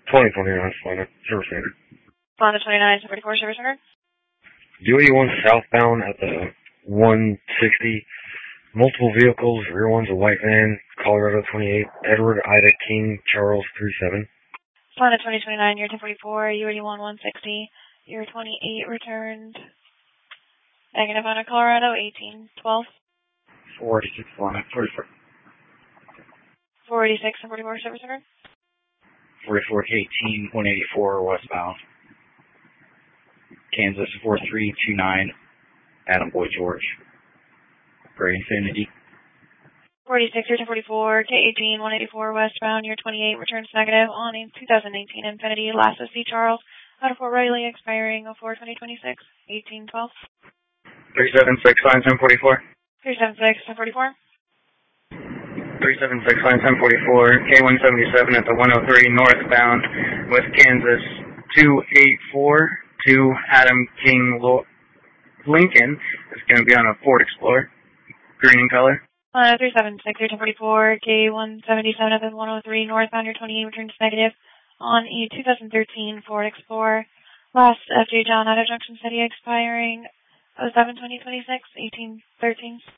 2029 Splenda, service standard. Splenda 29, 44 service order. DOE-1 southbound at the 160. Multiple vehicles, rear one's a white van, Colorado 28, Edward Ida King, Charles 37. Splenda 2029, year 1044, UAD-1 160, year 28 returned. Negative on a Colorado 1812. 486 Splenda, 44. 486 and 44 service order. 44 18 184 westbound. Kansas 4329, Adam Boy George. Gray Infinity. 46 year 1044, K18 184 westbound, year 28 returns negative on a 2018 Infinity, last of C. Charles, out of Fort Riley, expiring 04/2026, 1812. 376 line 1044. 376 1044. 376 line 1044, K177 at the 103 northbound with Kansas 284 to Adam King Lincoln. It's going to be on a Ford Explorer, green in color. 376 year 1044, K177 at the 103 northbound, year 28 returns negative on a 2013 Ford Explorer, last FJ John out of Junction City, expiring 07/2026, 1813.